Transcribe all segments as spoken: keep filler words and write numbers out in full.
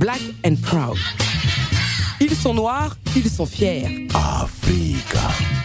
Black and Proud. Ils sont noirs, ils sont fiers. Africa.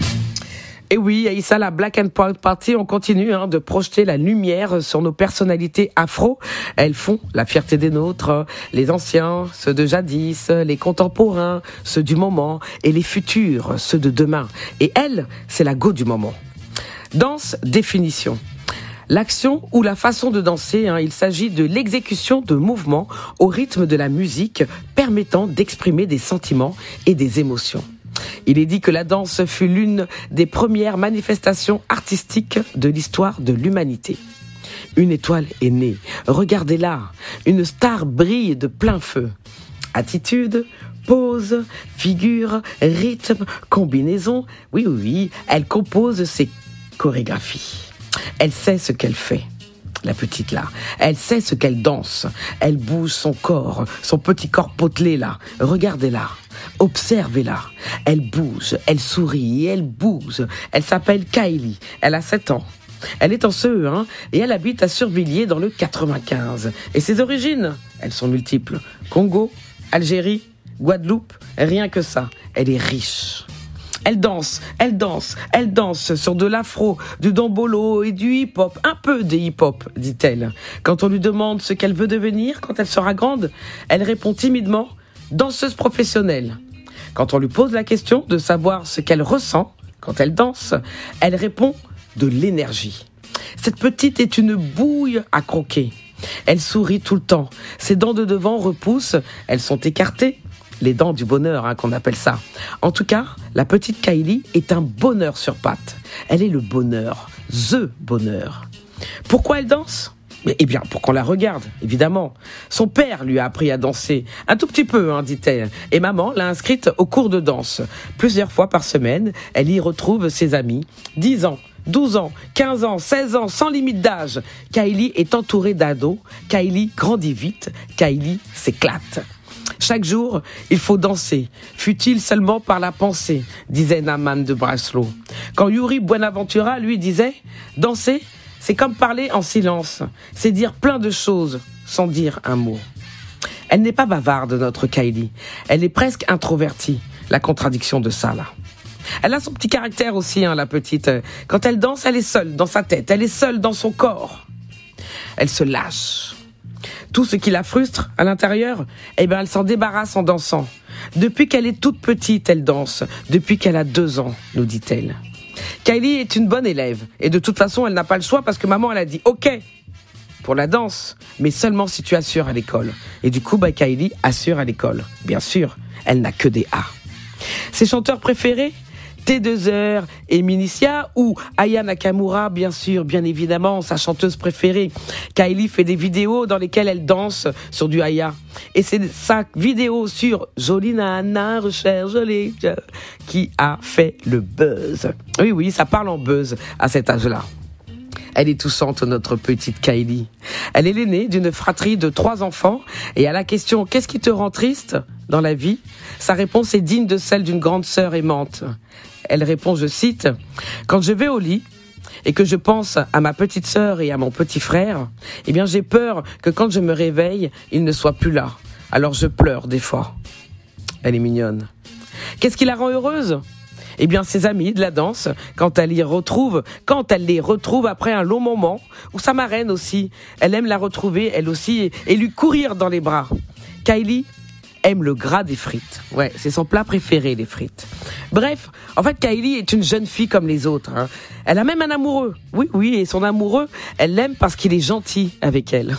Et oui, Aïssa, la Black and Proud Party, on continue hein, de projeter la lumière sur nos personnalités afro. Elles font la fierté des nôtres, les anciens, ceux de jadis, les contemporains, ceux du moment, et les futurs, ceux de demain. Et elle, c'est la go du moment. Danse, définition. L'action ou la façon de danser, hein, il s'agit de l'exécution de mouvements au rythme de la musique permettant d'exprimer des sentiments et des émotions. Il est dit que la danse fut l'une des premières manifestations artistiques de l'histoire de l'humanité. Une étoile est née, regardez-la, une star brille de plein feu. Attitude, pose, figure, rythme, combinaison, oui, oui, oui, elle compose ses chorégraphies. Elle sait ce qu'elle fait, la petite là. Elle sait ce qu'elle danse. Elle bouge son corps, son petit corps potelé là. Regardez-la, observez-la. Elle bouge, elle sourit, elle bouge. Elle s'appelle Kylie, elle a sept ans. Elle est en C E un et elle habite à Survilliers dans le quatre-vingt-quinze. Et ses origines, elles sont multiples. Congo, Algérie, Guadeloupe, rien que ça. Elle est riche. Elle danse, elle danse, elle danse sur de l'afro, du dombolo et du hip-hop, un peu de hip-hop, dit-elle. Quand on lui demande ce qu'elle veut devenir quand elle sera grande, elle répond timidement « danseuse professionnelle ». Quand on lui pose la question de savoir ce qu'elle ressent quand elle danse, elle répond « de l'énergie ». Cette petite est une bouille à croquer. Elle sourit tout le temps, ses dents de devant repoussent, elles sont écartées. Les dents du bonheur, hein, qu'on appelle ça. En tout cas, la petite Kylie est un bonheur sur pattes. Elle est le bonheur, the bonheur. Pourquoi elle danse ? Eh bien, pour qu'on la regarde, évidemment. Son père lui a appris à danser, un tout petit peu, hein, dit-elle. Et maman l'a inscrite au cours de danse. Plusieurs fois par semaine, elle y retrouve ses amis. dix ans, douze ans, quinze ans, seize ans, sans limite d'âge. Kylie est entourée d'ados. Kylie grandit vite. Kylie s'éclate. Chaque jour, il faut danser, fût-il seulement par la pensée, disait Naman de Breslau. Quand Yuri Buenaventura, lui, disait « Danser, c'est comme parler en silence, c'est dire plein de choses sans dire un mot ». Elle n'est pas bavarde, notre Kylie. Elle est presque introvertie, la contradiction de ça, là. Elle a son petit caractère aussi, hein, la petite. Quand elle danse, elle est seule dans sa tête, elle est seule dans son corps. Elle se lâche. Tout ce qui la frustre à l'intérieur, eh ben, elle s'en débarrasse en dansant. Depuis qu'elle est toute petite, elle danse. Depuis qu'elle a deux ans, nous dit-elle. Kylie est une bonne élève. Et de toute façon, elle n'a pas le choix parce que maman, elle a dit « OK » pour la danse, mais seulement si tu assures à l'école. Et du coup, bah, Kylie assure à l'école. Bien sûr, elle n'a que des A. Ses chanteurs préférés ? T deux R et Minicia ou Aya Nakamura, bien sûr, bien évidemment, sa chanteuse préférée. Kylie fait des vidéos dans lesquelles elle danse sur du Aya. Et c'est sa vidéo sur Jolie Nana, recherche jolie, qui a fait le buzz. Oui, oui, ça parle en buzz à cet âge-là. Elle est touchante, notre petite Kylie. Elle est l'aînée d'une fratrie de trois enfants. Et à la question « Qu'est-ce qui te rend triste dans la vie ?» sa réponse est digne de celle d'une grande sœur aimante. Elle répond, je cite, « Quand je vais au lit et que je pense à ma petite sœur et à mon petit frère, eh bien j'ai peur que quand je me réveille, ils ne soient plus là. Alors je pleure des fois. » Elle est mignonne. Qu'est-ce qui la rend heureuse ? Eh bien, ses amis de la danse, quand elle y retrouve, quand elle les retrouve après un long moment, ou sa marraine aussi, elle aime la retrouver, elle aussi, et, et lui courir dans les bras. Kylie aime le gras des frites. Ouais, c'est son plat préféré, les frites. Bref, en fait, Kylie est une jeune fille comme les autres. Hein. Elle a même un amoureux. Oui, oui, et son amoureux, elle l'aime parce qu'il est gentil avec elle.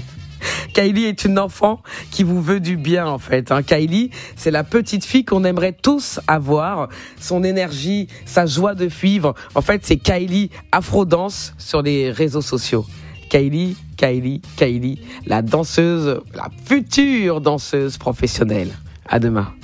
Kylie est une enfant qui vous veut du bien, en fait. Hein. Kylie, c'est la petite fille qu'on aimerait tous avoir. Son énergie, sa joie de vivre. En fait, c'est Kylie Afro-Dance sur les réseaux sociaux. Kylie, Kylie, Kylie, la danseuse, la future danseuse professionnelle. À demain.